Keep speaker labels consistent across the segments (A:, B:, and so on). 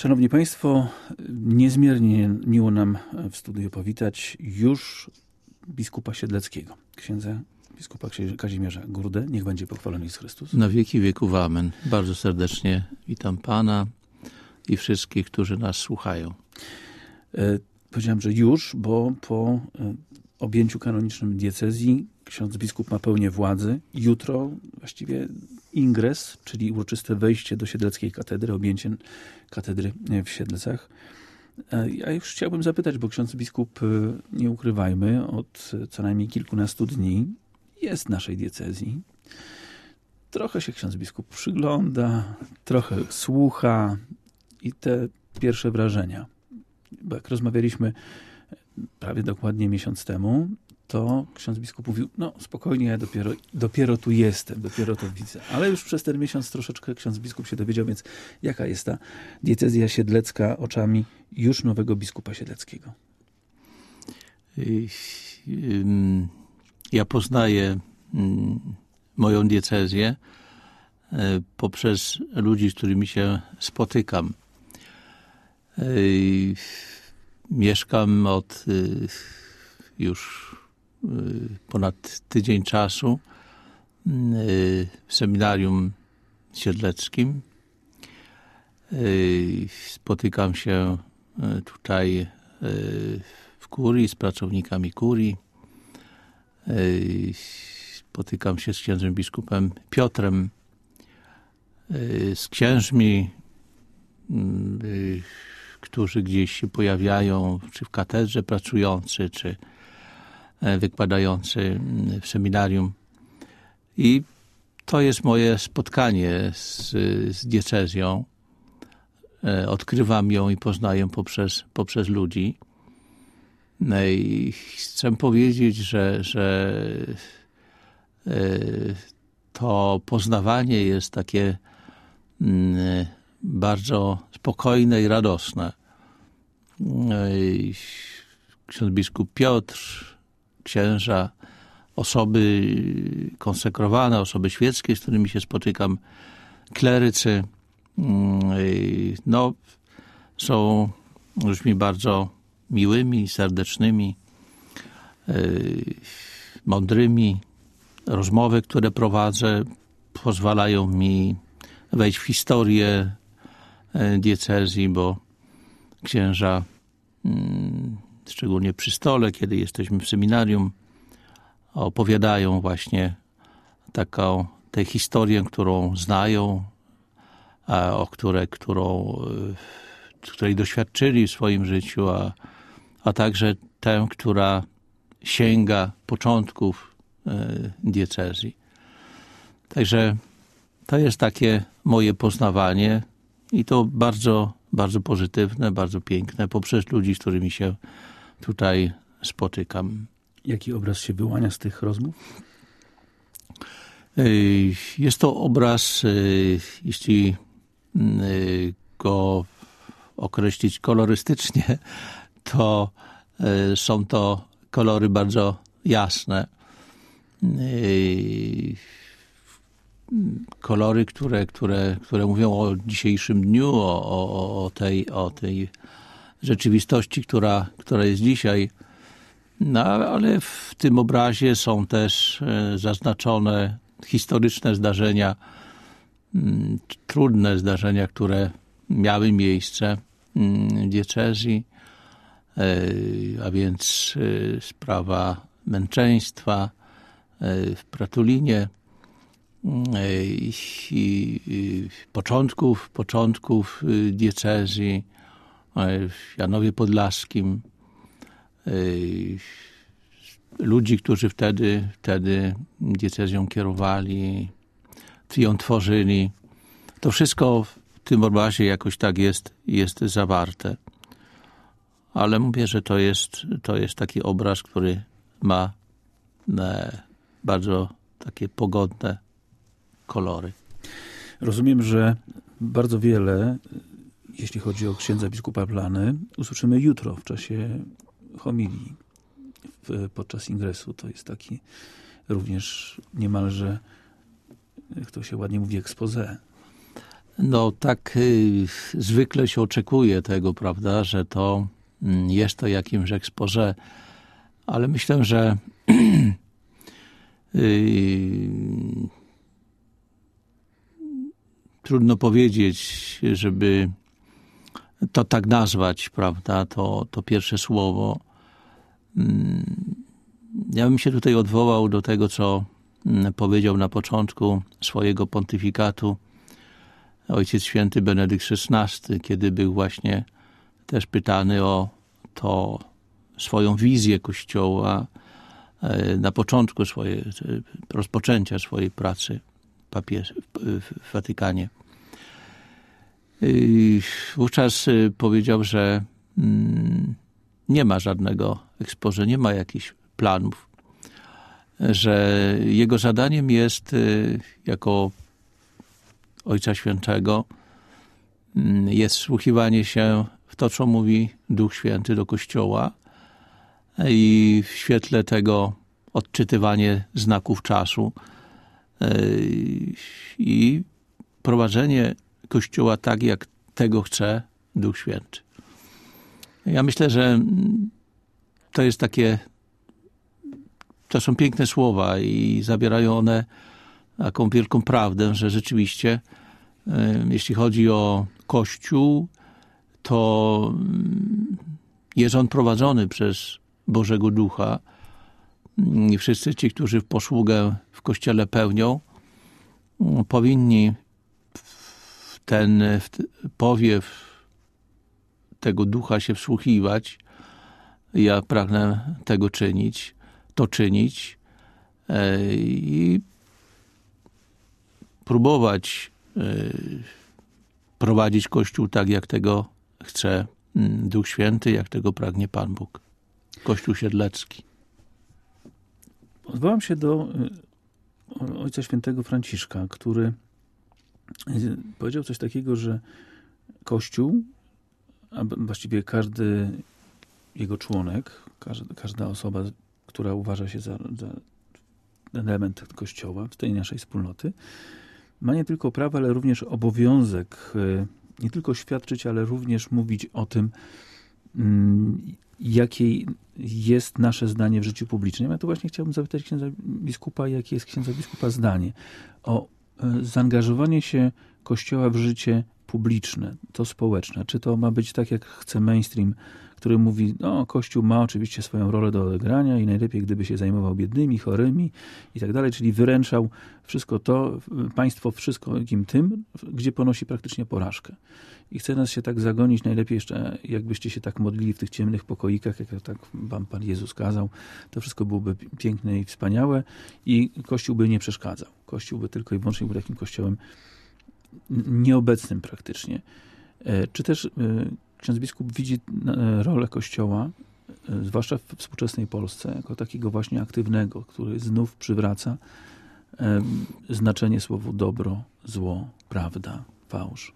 A: Szanowni Państwo, niezmiernie miło nam w studiu powitać już biskupa Siedleckiego, księdza biskupa Kazimierza Gurdę. Niech będzie pochwalony Jezus Chrystus.
B: Na wieki wieków amen. Bardzo serdecznie witam Pana i wszystkich, którzy nas słuchają.
A: Powiedziałem, że już, bo po objęciu kanonicznym diecezji ksiądz biskup ma pełnię władzy. Jutro właściwie ingres, czyli uroczyste wejście do Siedleckiej katedry, objęcie katedry w Siedlcach. Ja już chciałbym zapytać, bo ksiądz biskup, nie ukrywajmy, od co najmniej kilkunastu dni jest w naszej diecezji. Trochę się ksiądz biskup przygląda, trochę słucha i te pierwsze wrażenia. Bo jak rozmawialiśmy prawie dokładnie miesiąc temu, to ksiądz biskup mówił, no spokojnie, ja dopiero tu jestem, dopiero to widzę. Ale już przez ten miesiąc troszeczkę ksiądz biskup się dowiedział, więc jaka jest ta diecezja siedlecka oczami już nowego biskupa siedleckiego?
B: Ja poznaję moją diecezję poprzez ludzi, z którymi się spotykam. Mieszkam od już ponad tydzień czasu w seminarium siedleckim. Spotykam się tutaj w kurii z pracownikami kurii. Spotykam się z księdzem biskupem Piotrem, z księżmi, którzy gdzieś się pojawiają, czy w katedrze pracujący, czy wykładający w seminarium. I to jest moje spotkanie z diecezją. Odkrywam ją i poznaję poprzez ludzi. I chcę powiedzieć, że to poznawanie jest takie bardzo spokojne i radosne. Ksiądz biskup Piotr, księża, osoby konsekrowane, osoby świeckie, z którymi się spotykam, klerycy, no, są ludźmi bardzo miłymi, serdecznymi, mądrymi. Rozmowy, które prowadzę, pozwalają mi wejść w historię diecezji, bo księża, szczególnie przy stole, kiedy jesteśmy w seminarium, opowiadają właśnie tę historię, którą znają, której doświadczyli w swoim życiu, a także tę, która sięga początków diecezji. Także to jest takie moje poznawanie i to bardzo, bardzo pozytywne, bardzo piękne, poprzez ludzi, z którymi się tutaj spotykam.
A: Jaki obraz się wyłania z tych rozmów?
B: Jest to obraz, jeśli go określić kolorystycznie, to są to kolory bardzo jasne. Kolory, które mówią o dzisiejszym dniu, o tej rzeczywistości, która jest dzisiaj. No, ale w tym obrazie są też zaznaczone historyczne zdarzenia, trudne zdarzenia, które miały miejsce w diecezji, a więc sprawa męczeństwa w Pratulinie i początków diecezji w Janowie Podlaskim. Ludzi, którzy wtedy diecezją kierowali, ją tworzyli. To wszystko w tym obrazie jakoś tak jest zawarte. Ale mówię, że to jest taki obraz, który ma bardzo takie pogodne kolory.
A: Rozumiem, że bardzo wiele, jeśli chodzi o księdza biskupa Plany, usłyszymy jutro w czasie homilii, podczas ingresu. To jest taki również niemalże, jak to się ładnie mówi, exposé.
B: No tak zwykle się oczekuje tego, prawda, że to jest to jakimś exposé, ale myślę, że trudno powiedzieć, żeby to tak nazwać, prawda, to pierwsze słowo. Ja bym się tutaj odwołał do tego, co powiedział na początku swojego pontyfikatu Ojciec Święty Benedykt XVI, kiedy był właśnie też pytany o to swoją wizję Kościoła na początku rozpoczęcia swojej pracy w Watykanie. Wówczas powiedział, że nie ma żadnego exposé, nie ma jakichś planów, że jego zadaniem jest jako Ojca Świętego jest wsłuchiwanie się w to, co mówi Duch Święty do Kościoła i w świetle tego odczytywanie znaków czasu i prowadzenie Kościoła tak, jak tego chce Duch Święty. Ja myślę, że to są piękne słowa i zawierają one taką wielką prawdę, że rzeczywiście jeśli chodzi o Kościół, to jest on prowadzony przez Bożego Ducha i wszyscy ci, którzy posługę w Kościele pełnią, powinni w ten powiew tego Ducha się wsłuchiwać. Ja pragnę tego czynić i próbować prowadzić Kościół tak, jak tego chce Duch Święty, jak tego pragnie Pan Bóg. Kościół siedlecki.
A: Odwołam się do Ojca Świętego Franciszka, który powiedział coś takiego, że Kościół, a właściwie każdy jego członek, każda osoba, która uważa się za element Kościoła, w tej naszej wspólnoty, ma nie tylko prawo, ale również obowiązek nie tylko świadczyć, ale również mówić o tym, jakie jest nasze zdanie w życiu publicznym. Ja tu właśnie chciałbym zapytać księdza biskupa, jakie jest księdza biskupa zdanie o zaangażowanie się Kościoła w życie publiczne, to społeczne. Czy to ma być tak, jak chce mainstream, który mówi, no Kościół ma oczywiście swoją rolę do odegrania i najlepiej, gdyby się zajmował biednymi, chorymi i tak dalej, czyli wyręczał wszystko to, państwo wszystkim tym, gdzie ponosi praktycznie porażkę. I chce nas się tak zagonić, najlepiej jeszcze jakbyście się tak modlili w tych ciemnych pokoikach, jak tak wam Pan Jezus kazał, to wszystko byłoby piękne i wspaniałe i Kościół by nie przeszkadzał. Kościół by tylko i wyłącznie był takim kościołem nieobecnym praktycznie. Czy też ksiądz biskup widzi rolę Kościoła, zwłaszcza w współczesnej Polsce, jako takiego właśnie aktywnego, który znów przywraca znaczenie słowu dobro, zło, prawda, fałsz?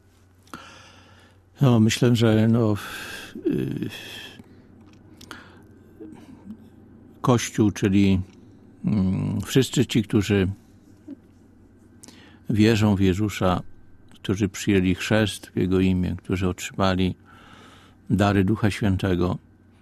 B: No, myślę, że Kościół, czyli wszyscy ci, którzy wierzą w Jezusa, którzy przyjęli chrzest w Jego imię, którzy otrzymali dary Ducha Świętego,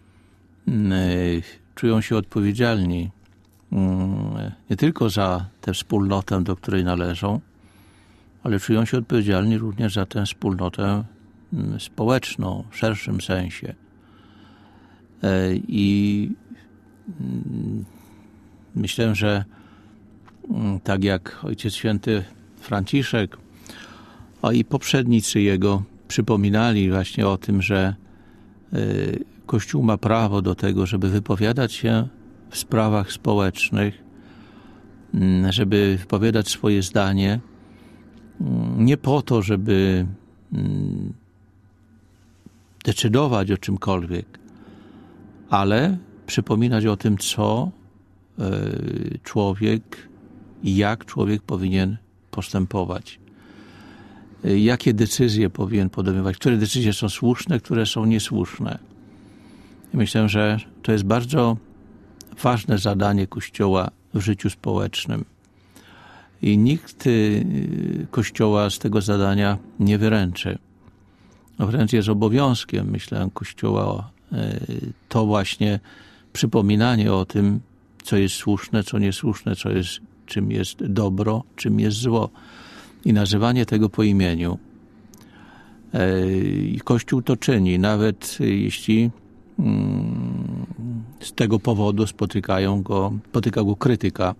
B: czują się odpowiedzialni nie tylko za tę wspólnotę, do której należą, ale czują się odpowiedzialni również za tę wspólnotę społeczną, w szerszym sensie. I myślę, że tak jak Ojciec Święty Franciszek, a i poprzednicy jego przypominali właśnie o tym, że Kościół ma prawo do tego, żeby wypowiadać się w sprawach społecznych, żeby wypowiadać swoje zdanie, nie po to, żeby decydować o czymkolwiek, ale przypominać o tym, co człowiek i jak człowiek powinien postępować. Jakie decyzje powinien podejmować, które decyzje są słuszne, które są niesłuszne. I myślę, że to jest bardzo ważne zadanie Kościoła w życiu społecznym. i nikt Kościoła z tego zadania nie wyręczy. Wręcz jest obowiązkiem, myślę, Kościoła to właśnie przypominanie o tym, co jest słuszne, co niesłuszne, czym jest dobro, czym jest zło i nazywanie tego po imieniu. I Kościół to czyni, nawet jeśli z tego powodu spotyka go krytyka,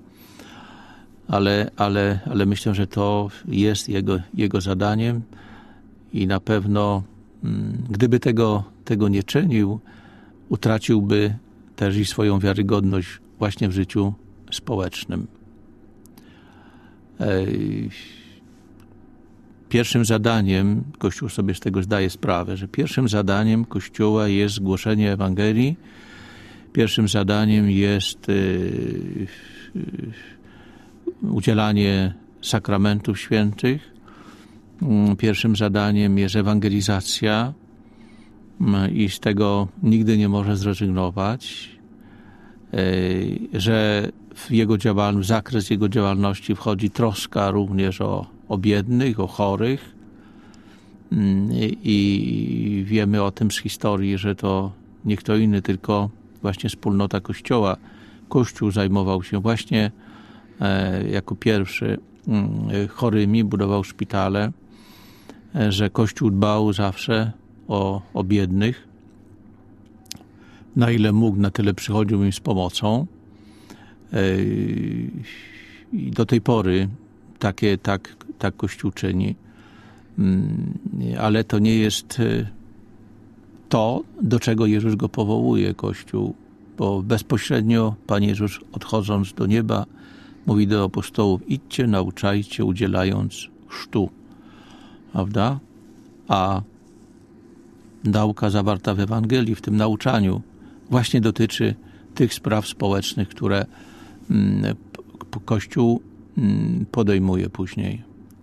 B: ale myślę, że to jest jego zadaniem i na pewno gdyby tego nie czynił, utraciłby też i swoją wiarygodność właśnie w życiu społecznym. Pierwszym zadaniem, Kościół sobie z tego zdaje sprawę, że pierwszym zadaniem Kościoła jest głoszenie Ewangelii, pierwszym zadaniem jest udzielanie sakramentów świętych, pierwszym zadaniem jest ewangelizacja i z tego nigdy nie może zrezygnować, że w zakres jego działalności wchodzi troska również o biednych, o chorych i wiemy o tym z historii, że to nie kto inny, tylko właśnie wspólnota Kościoła. Kościół zajmował się właśnie jako pierwszy chorymi, budował szpitale, że Kościół dbał zawsze o biednych. Na ile mógł, na tyle przychodził im z pomocą. I do tej pory tak Kościół czyni. Ale to nie jest to, do czego Jezus go powołuje, Kościół. Bo bezpośrednio Pan Jezus, odchodząc do nieba, mówi do apostołów: idźcie, nauczajcie, udzielając chrztu. Prawda? A nauka zawarta w Ewangelii, w tym nauczaniu, właśnie dotyczy tych spraw społecznych, które Kościół podejmuje później.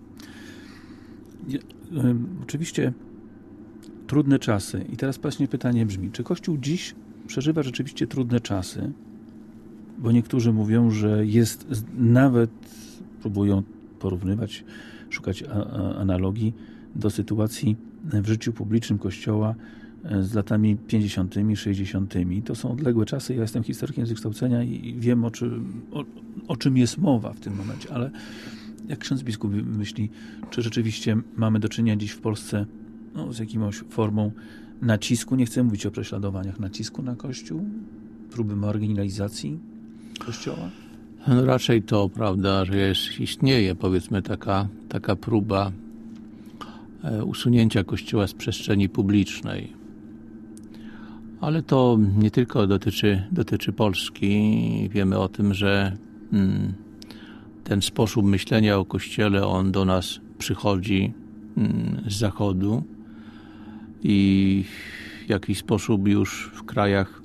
A: Oczywiście trudne czasy. I teraz właśnie pytanie brzmi, czy Kościół dziś przeżywa rzeczywiście trudne czasy? Bo niektórzy mówią, że jest, nawet próbują porównywać, szukać analogii do sytuacji w życiu publicznym Kościoła z latami 50., 60. To są odległe czasy. Ja jestem historykiem z wykształcenia i wiem, o czym jest mowa w tym momencie, ale jak ksiądz biskup myśli, czy rzeczywiście mamy do czynienia dziś w Polsce z jakąś formą nacisku, nie chcę mówić o prześladowaniach, nacisku na Kościół, próby marginalizacji Kościoła?
B: No raczej to, prawda, że istnieje, powiedzmy, taka próba usunięcia Kościoła z przestrzeni publicznej. Ale to nie tylko dotyczy Polski. Wiemy o tym, że ten sposób myślenia o Kościele, on do nas przychodzi z Zachodu i w jakiś sposób już w krajach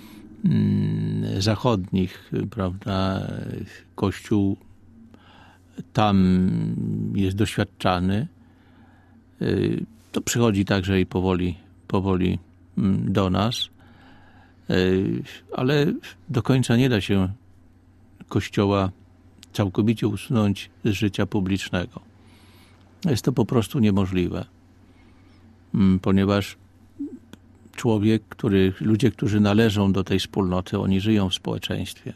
B: zachodnich, prawda, Kościół tam jest doświadczany. To przychodzi także i powoli do nas, ale do końca nie da się Kościoła całkowicie usunąć z życia publicznego. Jest to po prostu niemożliwe, ponieważ ludzie, którzy należą do tej wspólnoty, oni żyją w społeczeństwie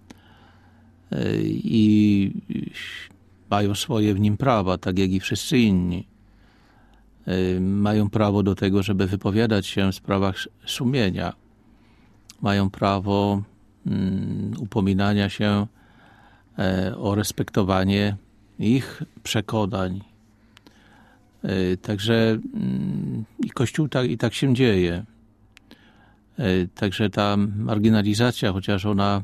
B: i mają swoje w nim prawa, tak jak i wszyscy inni. Mają prawo do tego, żeby wypowiadać się w sprawach sumienia. Mają prawo upominania się o respektowanie ich przekonań. Także i Kościół tak się dzieje. Także ta marginalizacja, chociaż ona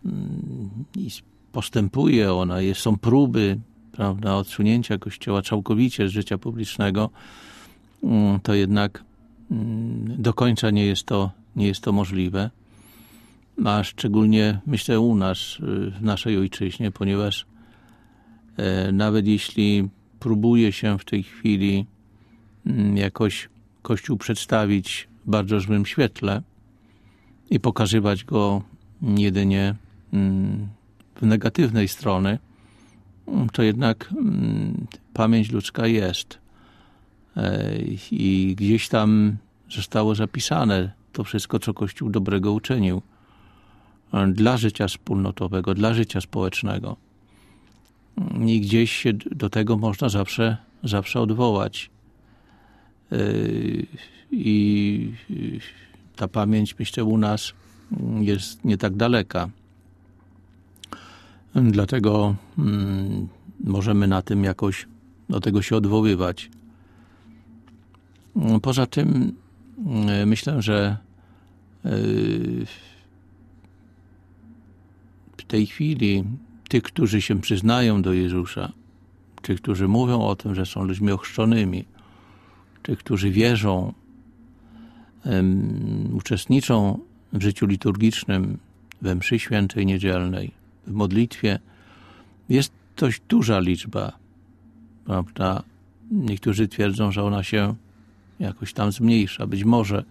B: postępuje, są próby, prawda, odsunięcia Kościoła całkowicie z życia publicznego, to jednak do końca nie jest to możliwe. A szczególnie myślę u nas, w naszej ojczyźnie, ponieważ nawet jeśli próbuje się w tej chwili jakoś Kościół przedstawić w bardzo złym świetle i pokazywać go jedynie w negatywnej strony, to jednak pamięć ludzka jest. I gdzieś tam zostało zapisane to wszystko, co Kościół dobrego uczynił dla życia wspólnotowego, dla życia społecznego. I gdzieś się do tego można zawsze odwołać. I ta pamięć, myślę, u nas jest nie tak daleka. Dlatego możemy na tym jakoś do tego się odwoływać. Poza tym myślę, że w tej chwili tych, którzy się przyznają do Jezusa, tych, którzy mówią o tym, że są ludźmi ochrzczonymi, tych, którzy wierzą, uczestniczą w życiu liturgicznym, we mszy świętej niedzielnej, w modlitwie, jest dość duża liczba, prawda? Niektórzy twierdzą, że ona się jakoś tam zmniejsza. Być może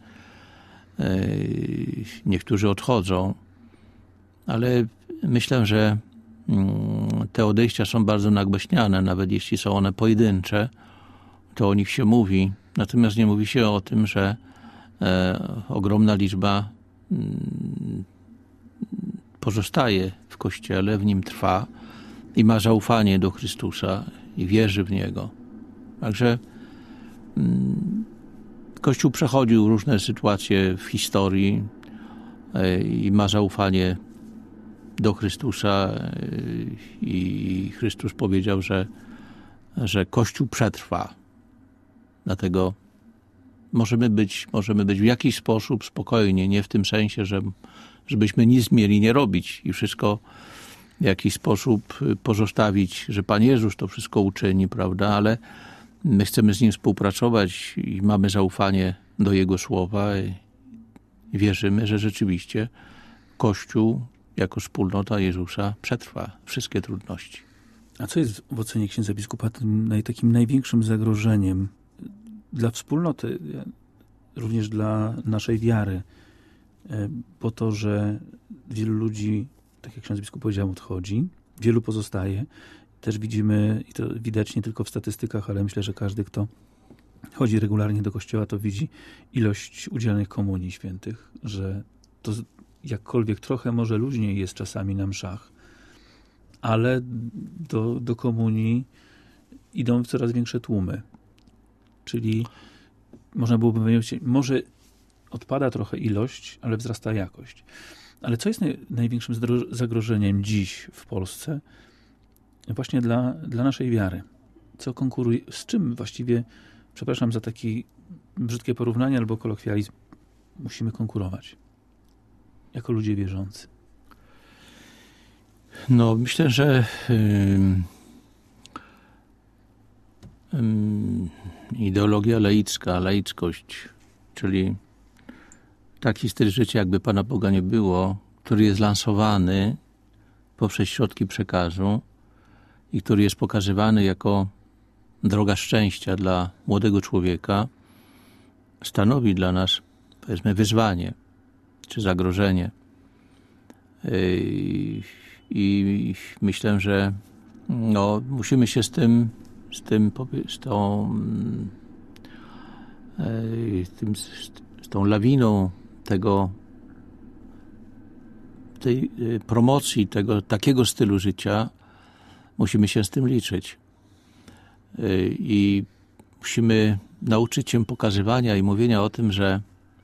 B: niektórzy odchodzą, ale myślę, że te odejścia są bardzo nagłaśniane, nawet jeśli są one pojedyncze, to o nich się mówi. Natomiast nie mówi się o tym, że ogromna liczba pozostaje w Kościele, w nim trwa i ma zaufanie do Chrystusa i wierzy w Niego. Także Kościół przechodził różne sytuacje w historii i ma zaufanie do Chrystusa i Chrystus powiedział, że Kościół przetrwa. Dlatego możemy być w jakiś sposób spokojni, nie w tym sensie, żebyśmy nic mieli nie robić i wszystko w jakiś sposób pozostawić, że Pan Jezus to wszystko uczyni, prawda, ale my chcemy z Nim współpracować i mamy zaufanie do Jego słowa i wierzymy, że rzeczywiście Kościół jako wspólnota Jezusa przetrwa wszystkie trudności.
A: A co jest w ocenie księdza biskupa takim największym zagrożeniem dla wspólnoty, również dla naszej wiary? Po to, że wielu ludzi, tak jak ksiądz biskup powiedział, odchodzi, wielu pozostaje. Też widzimy, i to widać nie tylko w statystykach, ale myślę, że każdy, kto chodzi regularnie do kościoła, to widzi ilość udzielanych komunii świętych, że to jakkolwiek trochę może luźniej jest czasami na mszach, ale do komunii idą coraz większe tłumy. Czyli można byłoby powiedzieć, może odpada trochę ilość, ale wzrasta jakość. Ale co jest największym zagrożeniem dziś w Polsce? Właśnie dla naszej wiary. Co konkuruje, z czym właściwie, przepraszam za takie brzydkie porównanie albo kolokwializm, musimy konkurować jako ludzie wierzący?
B: No, myślę, że ideologia laicka, laickość, czyli taki styl życia, jakby Pana Boga nie było, który jest lansowany poprzez środki przekazu i który jest pokazywany jako droga szczęścia dla młodego człowieka, stanowi dla nas, powiedzmy, wyzwanie czy zagrożenie. I myślę, że musimy się z tą lawiną tej promocji takiego stylu życia, musimy się z tym liczyć. I musimy nauczyć się pokazywania i mówienia o tym, że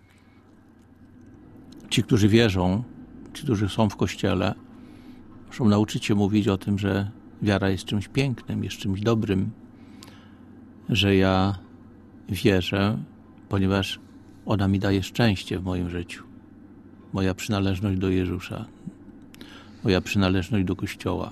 B: ci, którzy wierzą, ci, którzy są w Kościele, muszą nauczyć się mówić o tym, że wiara jest czymś pięknym, jest czymś dobrym, że ja wierzę, ponieważ ona mi daje szczęście w moim życiu. Moja przynależność do Jezusa, moja przynależność do Kościoła.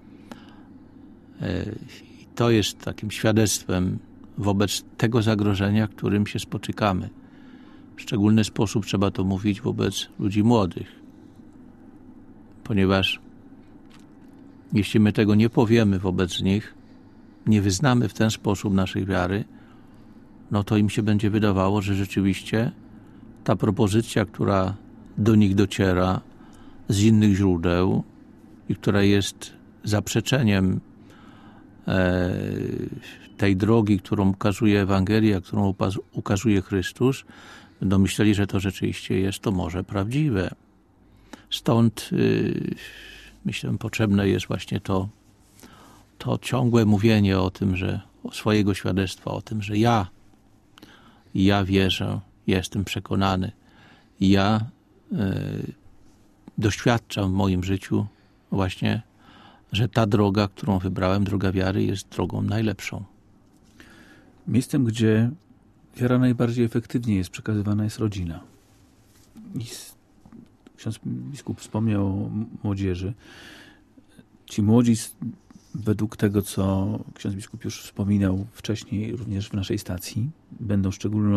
B: I to jest takim świadectwem wobec tego zagrożenia, którym się spotykamy. W szczególny sposób trzeba to mówić wobec ludzi młodych, ponieważ jeśli my tego nie powiemy wobec nich, nie wyznamy w ten sposób naszej wiary, no to im się będzie wydawało, że rzeczywiście ta propozycja, która do nich dociera z innych źródeł i która jest zaprzeczeniem tej drogi, którą ukazuje Ewangelia, którą ukazuje Chrystus, będą myśleli, że to rzeczywiście jest to może prawdziwe. Stąd myślę, potrzebne jest właśnie to ciągłe mówienie o tym, o swojego świadectwa, o tym, że ja wierzę, jestem przekonany, ja doświadczam w moim życiu właśnie, że ta droga, którą wybrałem, droga wiary, jest drogą najlepszą.
A: Miejscem, gdzie wiara najbardziej efektywnie jest przekazywana, jest rodzina. I ksiądz biskup wspomniał o młodzieży. Ci młodzi, według tego, co ksiądz biskup już wspominał wcześniej, również w naszej stacji, będą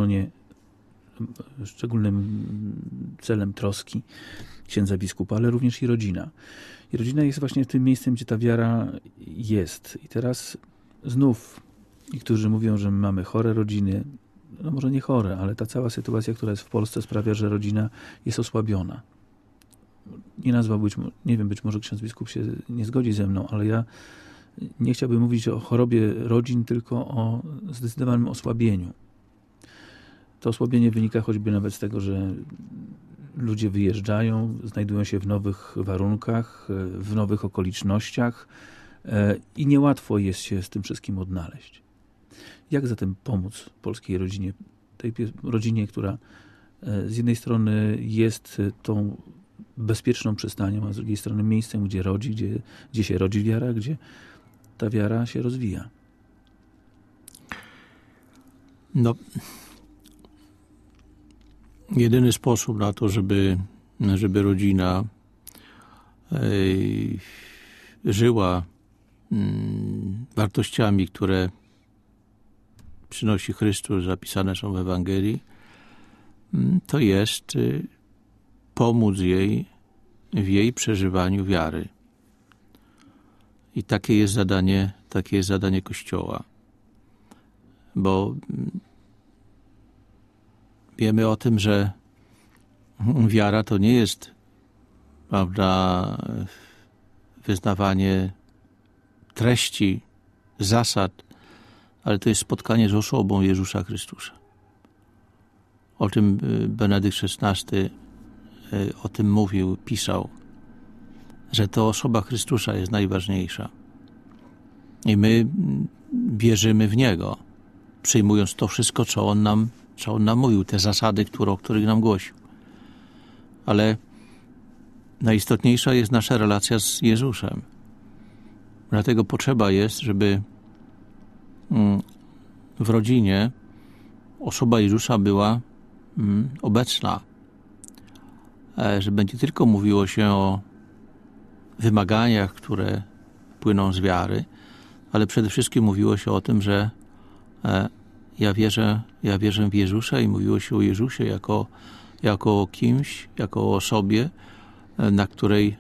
A: szczególnym celem troski księdza biskupa, ale również i rodzina. I rodzina jest właśnie tym miejscem, gdzie ta wiara jest. I teraz znów niektórzy mówią, że mamy chore rodziny. No może nie chore, ale ta cała sytuacja, która jest w Polsce, sprawia, że rodzina jest osłabiona. Nie nazwałbym, nie wiem, być może ksiądz biskup się nie zgodzi ze mną, ale ja nie chciałbym mówić o chorobie rodzin, tylko o zdecydowanym osłabieniu. To osłabienie wynika choćby nawet z tego, że ludzie wyjeżdżają, znajdują się w nowych warunkach, w nowych okolicznościach i niełatwo jest się z tym wszystkim odnaleźć. Jak zatem pomóc polskiej rodzinie, tej rodzinie, która z jednej strony jest tą bezpieczną przystanią, a z drugiej strony miejscem, gdzie rodzi, gdzie się rodzi wiara, gdzie ta wiara się rozwija?
B: No, jedyny sposób na to, żeby rodzina żyła wartościami, które przynosi Chrystus, zapisane są w Ewangelii, to jest pomóc jej w jej przeżywaniu wiary. I takie jest zadanie Kościoła. Bo wiemy o tym, że wiara to nie jest, prawda, wyznawanie treści, zasad, ale to jest spotkanie z osobą Jezusa Chrystusa. O tym Benedykt XVI o tym mówił, pisał, że to osoba Chrystusa jest najważniejsza. I my wierzymy w Niego, przyjmując to wszystko, co On nam mówił, te zasady, o których nam głosił. Ale najistotniejsza jest nasza relacja z Jezusem. Dlatego potrzeba jest, żeby w rodzinie osoba Jezusa była obecna. Że nie tylko mówiło się o wymaganiach, które płyną z wiary, ale przede wszystkim mówiło się o tym, że ja wierzę w Jezusa i mówiło się o Jezusie jako o kimś, jako o osobie, której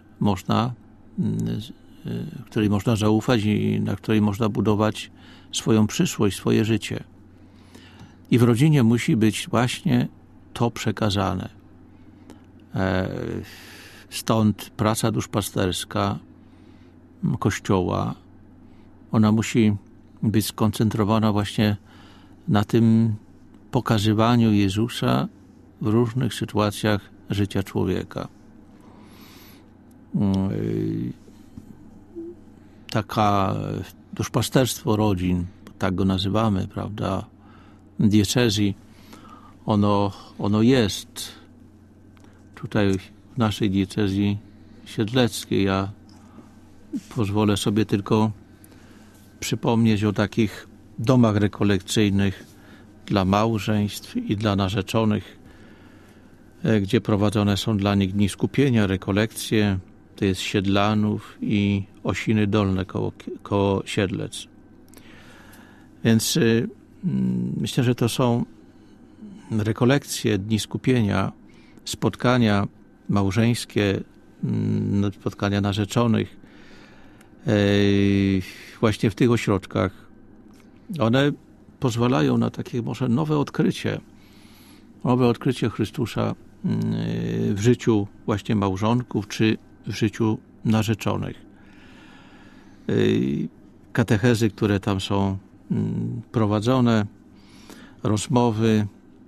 B: można zaufać i na której można budować swoją przyszłość, swoje życie. I w rodzinie musi być właśnie to przekazane. Stąd praca duszpasterska Kościoła, ona musi być skoncentrowana właśnie na tym pokazywaniu Jezusa w różnych sytuacjach życia człowieka. Taka duszpasterstwo rodzin, tak go nazywamy, prawda, diecezji, ono jest tutaj w naszej diecezji siedleckiej. Ja pozwolę sobie tylko przypomnieć o takich domach rekolekcyjnych dla małżeństw i dla narzeczonych, gdzie prowadzone są dla nich dni skupienia, rekolekcje. To jest Siedlanów i Osiny Dolne koło Siedlec. Więc myślę, że to są rekolekcje, dni skupienia, spotkania małżeńskie, spotkania narzeczonych właśnie w tych ośrodkach. One pozwalają na takie może nowe odkrycie Chrystusa w życiu właśnie małżonków czy w życiu narzeczonych. katechezy, które tam są prowadzone, rozmowy,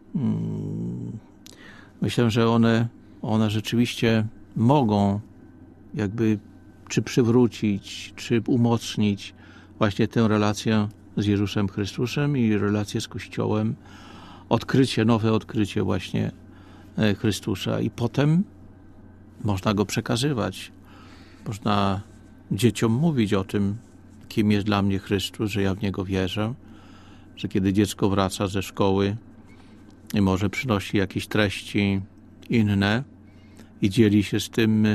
B: myślę, że one rzeczywiście mogą jakby czy przywrócić, czy umocnić właśnie tę relację z Jezusem Chrystusem i relację z Kościołem, nowe odkrycie właśnie Chrystusa i potem można go przekazywać. Można dzieciom mówić o tym, kim jest dla mnie Chrystus, że ja w Niego wierzę, że kiedy dziecko wraca ze szkoły i może przynosi jakieś treści inne i dzieli się z tym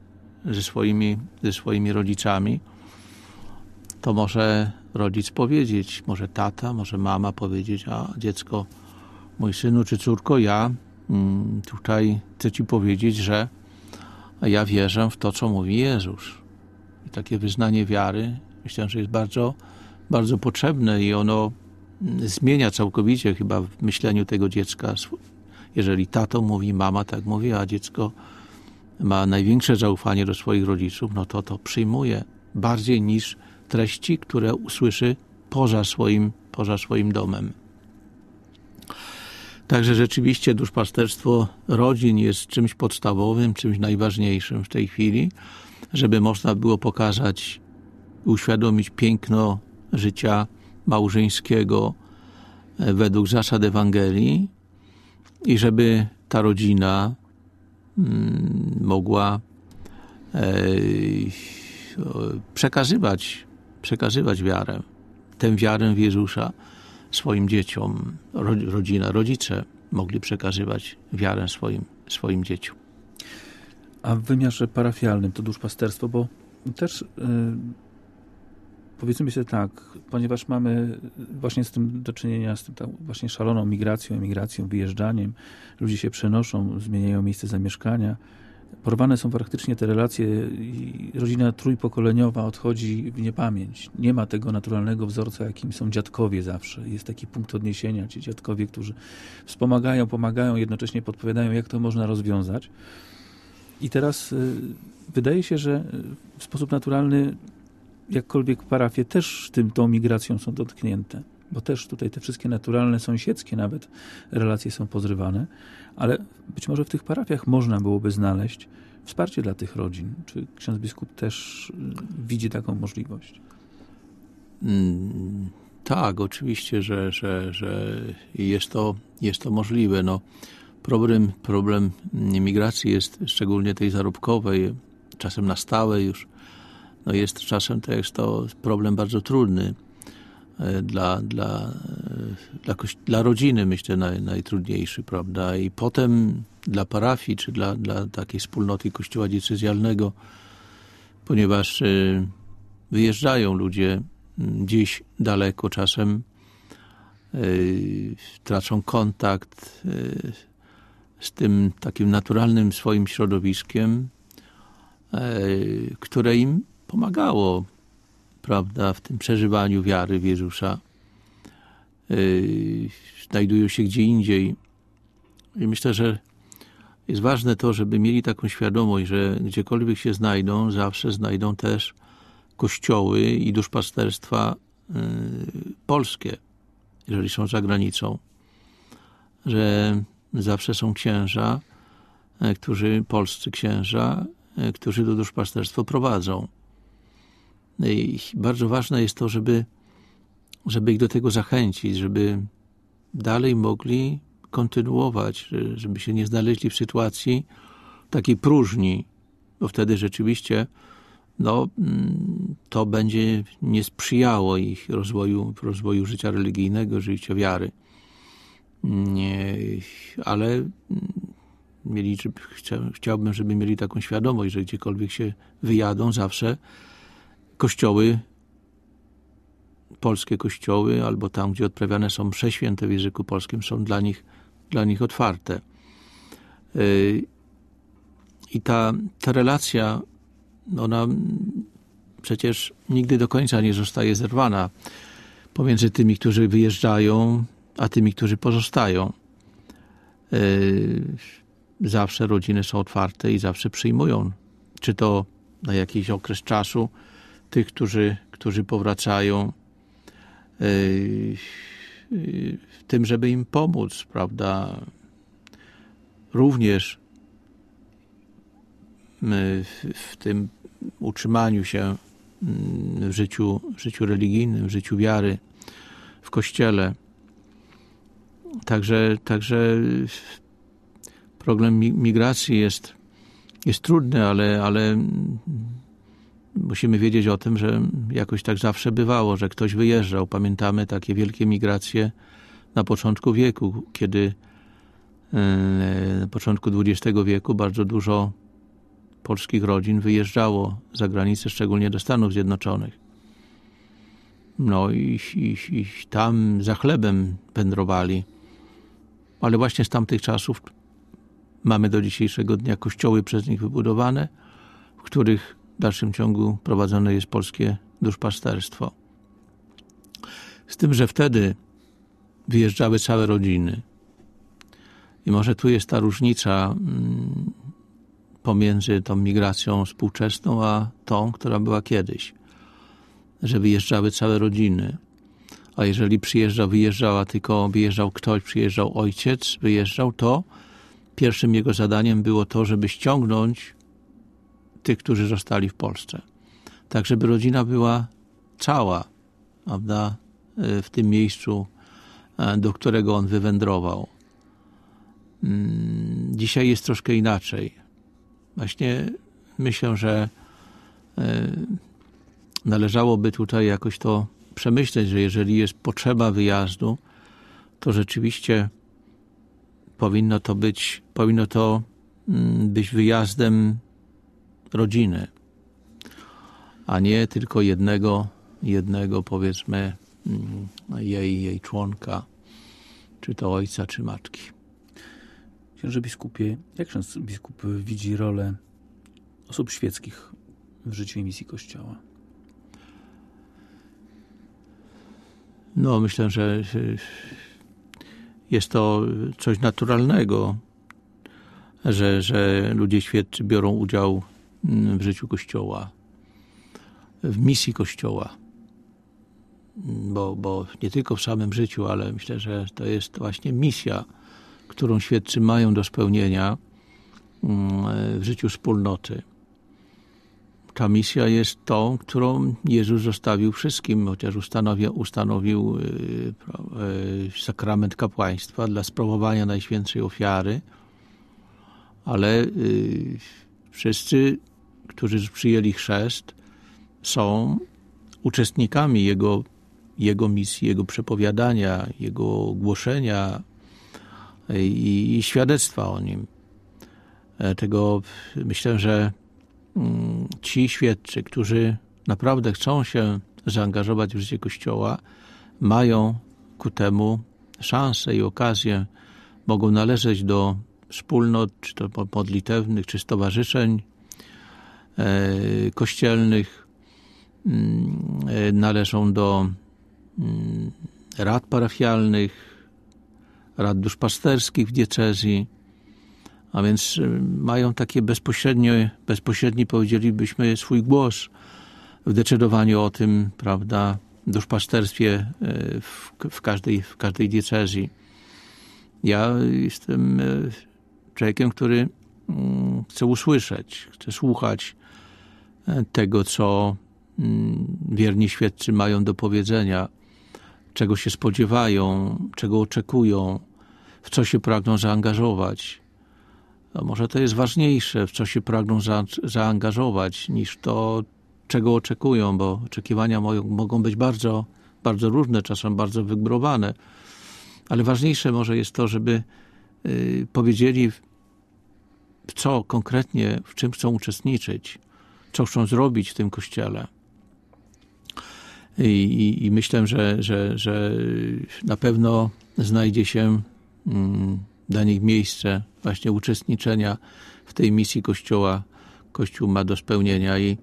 B: ze swoimi rodzicami, to może rodzic powiedzieć, może tata, może mama powiedzieć: a dziecko, mój synu czy córko, ja tutaj chcę ci powiedzieć, że ja wierzę w to, co mówi Jezus. I takie wyznanie wiary, myślę, że jest bardzo, bardzo potrzebne i ono zmienia całkowicie chyba w myśleniu tego dziecka. Jeżeli tato mówi, mama tak mówi, a dziecko ma największe zaufanie do swoich rodziców, no to przyjmuje bardziej niż treści, które usłyszy poza swoim domem. Także rzeczywiście duszpasterstwo rodzin jest czymś podstawowym, czymś najważniejszym w tej chwili, żeby można było pokazać, uświadomić piękno życia małżeńskiego według zasad Ewangelii i żeby ta rodzina mogła przekazywać wiarę, tę wiarę w Jezusa swoim dzieciom. Rodzice mogli przekazywać wiarę swoim dzieciom.
A: A w wymiarze parafialnym to duszpasterstwo, bo też powiedzmy sobie tak, ponieważ mamy właśnie z tym do czynienia, z tym właśnie szaloną emigracją, wyjeżdżaniem, ludzie się przenoszą, zmieniają miejsce zamieszkania, porwane są praktycznie te relacje i rodzina trójpokoleniowa odchodzi w niepamięć. Nie ma tego naturalnego wzorca, jakim są dziadkowie zawsze. Jest taki punkt odniesienia, ci dziadkowie, którzy wspomagają, pomagają, jednocześnie podpowiadają, jak to można rozwiązać. I teraz wydaje się, że w sposób naturalny jakkolwiek parafie też tą migracją są dotknięte, bo też tutaj te wszystkie naturalne, sąsiedzkie nawet relacje są pozrywane, ale być może w tych parafiach można byłoby znaleźć wsparcie dla tych rodzin. Czy ksiądz biskup też widzi taką możliwość?
B: Tak, oczywiście, że jest to możliwe. No, problem imigracji jest szczególnie tej zarobkowej, czasem na stałe już, no jest czasem to problem bardzo trudny dla rodziny, myślę, najtrudniejszy, prawda? I potem dla parafii, czy dla takiej wspólnoty kościoła diecezjalnego, ponieważ wyjeżdżają ludzie gdzieś daleko, czasem tracą kontakt z tym takim naturalnym swoim środowiskiem, które im pomagało, prawda, w tym przeżywaniu wiary w Jezusa. Znajdują się gdzie indziej. I myślę, że jest ważne to, żeby mieli taką świadomość, że gdziekolwiek się znajdą, zawsze znajdą też kościoły i duszpasterstwa polskie, jeżeli są za granicą. Że zawsze są księża, polscy księża, którzy to duszpasterstwo prowadzą. I bardzo ważne jest to, żeby ich do tego zachęcić, żeby dalej mogli kontynuować, żeby się nie znaleźli w sytuacji takiej próżni, bo wtedy rzeczywiście to będzie nie sprzyjało ich rozwoju życia religijnego, życia wiary. Ale chciałbym, żeby mieli taką świadomość, że gdziekolwiek się wyjadą, zawsze kościoły, polskie kościoły, albo tam, gdzie odprawiane są msze święte w języku polskim, są dla nich otwarte. I ta relacja, ona przecież nigdy do końca nie zostaje zerwana pomiędzy tymi, którzy wyjeżdżają, a tymi, którzy pozostają. Zawsze rodziny są otwarte i zawsze przyjmują, czy to na jakiś okres czasu, tych, którzy powracają, w tym, żeby im pomóc, prawda? Również w tym utrzymaniu się w życiu religijnym, w życiu wiary, w Kościele. Także problem migracji jest trudny, ale musimy wiedzieć o tym, że jakoś tak zawsze bywało, że ktoś wyjeżdżał. Pamiętamy takie wielkie migracje na początku wieku, kiedy na początku XX wieku bardzo dużo polskich rodzin wyjeżdżało za granicę, szczególnie do Stanów Zjednoczonych. No i tam za chlebem wędrowali. Ale właśnie z tamtych czasów mamy do dzisiejszego dnia kościoły przez nich wybudowane, w których w dalszym ciągu prowadzone jest polskie duszpasterstwo. Z tym, że wtedy wyjeżdżały całe rodziny. I może tu jest ta różnica pomiędzy tą migracją współczesną, a tą, która była kiedyś. Że wyjeżdżały całe rodziny. A jeżeli wyjeżdżał ktoś, przyjeżdżał ojciec, to pierwszym jego zadaniem było to, żeby ściągnąć tych, którzy zostali w Polsce. Tak, żeby rodzina była cała, prawda, w tym miejscu, do którego on wywędrował. Dzisiaj jest troszkę inaczej. Właśnie myślę, że należałoby tutaj jakoś to przemyśleć, że jeżeli jest potrzeba wyjazdu, to rzeczywiście powinno to być wyjazdem rodziny, a nie tylko jednego powiedzmy jej członka, czy to ojca, czy matki.
A: Księże biskupie, jak ksiądz biskup widzi rolę osób świeckich w życiu i misji Kościoła?
B: No, myślę, że jest to coś naturalnego, że ludzie świeccy biorą udział w życiu Kościoła, w misji Kościoła. Bo nie tylko w samym życiu, ale myślę, że to jest właśnie misja, którą świeccy mają do spełnienia w życiu wspólnoty. Ta misja jest tą, którą Jezus zostawił wszystkim, chociaż ustanowił sakrament kapłaństwa dla sprawowania Najświętszej Ofiary, ale wszyscy, którzy przyjęli chrzest, są uczestnikami Jego misji, Jego przepowiadania, Jego głoszenia i świadectwa o Nim. Dlatego myślę, że ci świeccy, którzy naprawdę chcą się zaangażować w życie Kościoła, mają ku temu szansę i okazję, mogą należeć do wspólnot, czy to modlitewnych, czy stowarzyszeń kościelnych, należą do rad parafialnych, rad duszpasterskich w diecezji, a więc mają takie bezpośredni, powiedzielibyśmy, swój głos w decydowaniu o tym, prawda, duszpasterstwie w każdej diecezji. Ja jestem człowiekiem, który chce usłyszeć, chce słuchać tego, co wierni świeccy mają do powiedzenia, czego się spodziewają, czego oczekują, w co się pragną zaangażować. A może to jest ważniejsze, w co się pragną zaangażować, niż to, czego oczekują, bo oczekiwania mogą być bardzo, bardzo różne, czasem bardzo wygórowane. Ale ważniejsze może jest to, żeby powiedzieli, w co konkretnie, w czym chcą uczestniczyć, co chcą zrobić w tym Kościele. I myślę, że na pewno znajdzie się dla nich miejsce właśnie uczestniczenia w tej misji Kościoła. Kościół ma do spełnienia i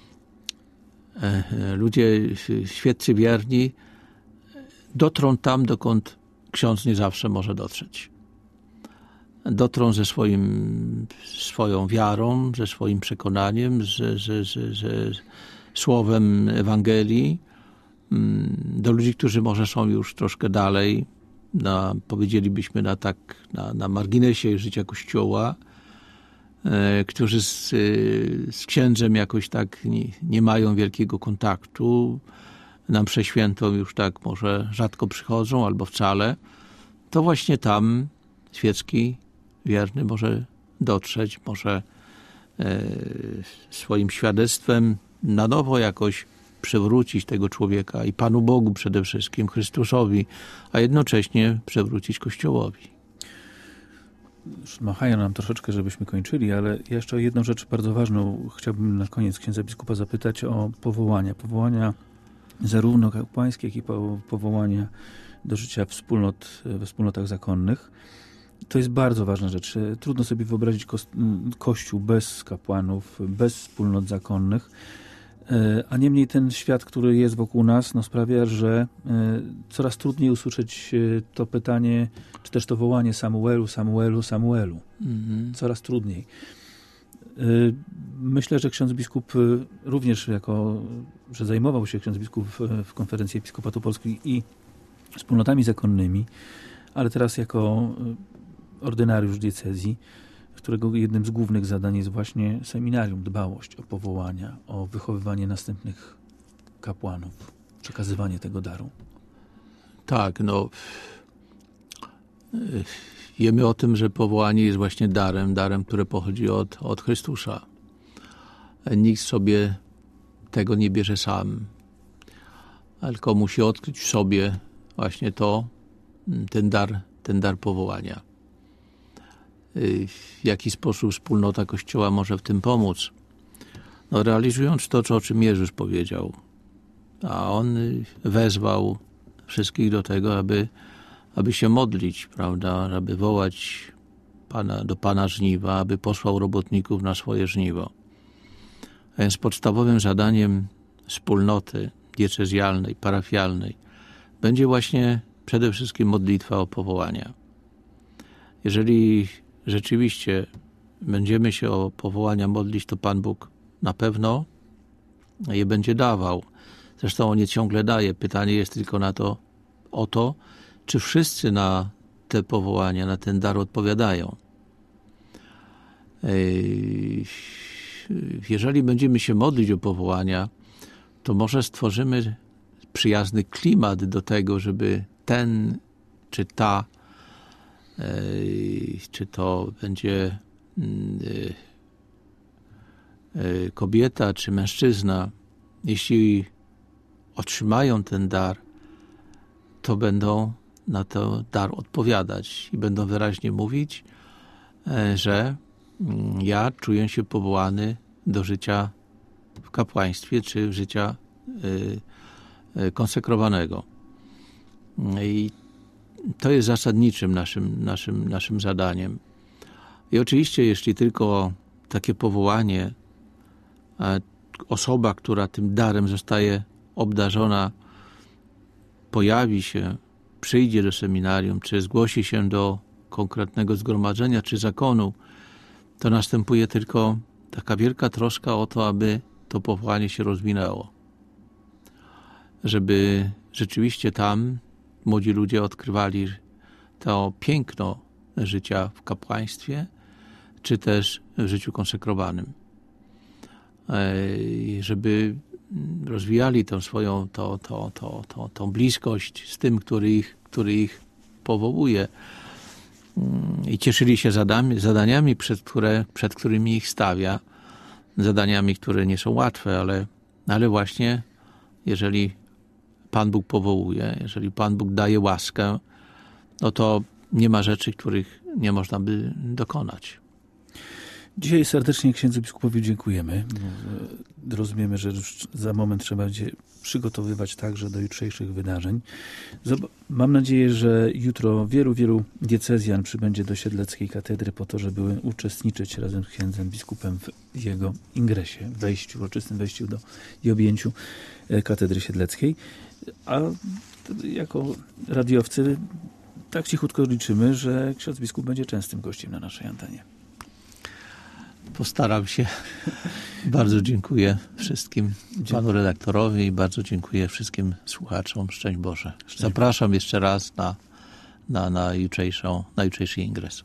B: ludzie świeccy wierni dotrą tam, dokąd ksiądz nie zawsze może dotrzeć. Dotrą ze swoją wiarą, ze swoim przekonaniem, słowem Ewangelii, do ludzi, którzy może są już troszkę dalej, powiedzielibyśmy na marginesie życia Kościoła, którzy z księdzem jakoś tak nie mają wielkiego kontaktu, na mszę świętą już tak może rzadko przychodzą albo wcale, to właśnie tam świecki wierny może dotrzeć, może swoim świadectwem na nowo jakoś przewrócić tego człowieka i Panu Bogu przede wszystkim, Chrystusowi, a jednocześnie przewrócić Kościołowi.
A: Machają nam troszeczkę, żebyśmy kończyli, ale jeszcze o jedną rzecz bardzo ważną chciałbym na koniec księdza biskupa zapytać o powołania. Powołania zarówno kapłańskie, jak i powołania do życia we wspólnotach zakonnych. To jest bardzo ważna rzecz. Trudno sobie wyobrazić Kościół bez kapłanów, bez wspólnot zakonnych, a niemniej ten świat, który jest wokół nas, sprawia, że coraz trudniej usłyszeć to pytanie, czy też to wołanie Samuelu, Samuelu, Samuelu. Coraz trudniej. Myślę, że ksiądz biskup również że zajmował się ksiądz biskup w Konferencji Episkopatu Polski i wspólnotami zakonnymi, ale teraz jako ordynariusz diecezji, którego jednym z głównych zadań jest właśnie seminarium, dbałość o powołania, o wychowywanie następnych kapłanów, przekazywanie tego daru.
B: Tak, wiemy o tym, że powołanie jest właśnie darem, który pochodzi od Chrystusa. Nikt sobie tego nie bierze sam, tylko musi odkryć w sobie właśnie ten dar powołania. W jaki sposób wspólnota Kościoła może w tym pomóc? Realizując to, o czym Jezus powiedział. A On wezwał wszystkich do tego, aby się modlić, prawda? Aby wołać do Pana żniwa, aby posłał robotników na swoje żniwo. A więc podstawowym zadaniem wspólnoty diecezjalnej, parafialnej będzie właśnie przede wszystkim modlitwa o powołania. Jeżeli rzeczywiście będziemy się o powołania modlić, to Pan Bóg na pewno je będzie dawał. Zresztą On je ciągle daje. Pytanie jest tylko o to, czy wszyscy na te powołania, na ten dar odpowiadają. Jeżeli będziemy się modlić o powołania, to może stworzymy przyjazny klimat do tego, żeby ten czy ta, czy to będzie kobieta czy mężczyzna, jeśli otrzymają ten dar, to będą na ten dar odpowiadać i będą wyraźnie mówić, że ja czuję się powołany do życia w kapłaństwie czy życia konsekrowanego. I to jest zasadniczym naszym zadaniem. I oczywiście, jeśli tylko takie powołanie, osoba, która tym darem zostaje obdarzona, pojawi się, przyjdzie do seminarium, czy zgłosi się do konkretnego zgromadzenia, czy zakonu, to następuje tylko taka wielka troska o to, aby to powołanie się rozwinęło. Żeby rzeczywiście tam młodzi ludzie odkrywali to piękno życia w kapłaństwie, czy też w życiu konsekrowanym. Żeby rozwijali tą swoją tą bliskość z tym, który ich powołuje i cieszyli się zadaniami, przed którymi ich stawia, zadaniami, które nie są łatwe, ale właśnie jeżeli Pan Bóg powołuje, jeżeli Pan Bóg daje łaskę, no to nie ma rzeczy, których nie można by dokonać.
A: Dzisiaj serdecznie księdzu biskupowi dziękujemy. Rozumiemy, że już za moment trzeba będzie przygotowywać także do jutrzejszych wydarzeń. Mam nadzieję, że jutro wielu diecezjan przybędzie do Siedleckiej Katedry po to, żeby uczestniczyć razem z księdzem biskupem w jego ingresie, uroczystym wejściu i objęciu Katedry Siedleckiej. A jako radiowcy tak cichutko liczymy, że ksiądz biskup będzie częstym gościem na naszej antenie.
B: Postaram się. Bardzo dziękuję wszystkim panu redaktorowi i bardzo dziękuję wszystkim słuchaczom. Szczęść Boże. Zapraszam jeszcze raz na jutrzejszy ingres.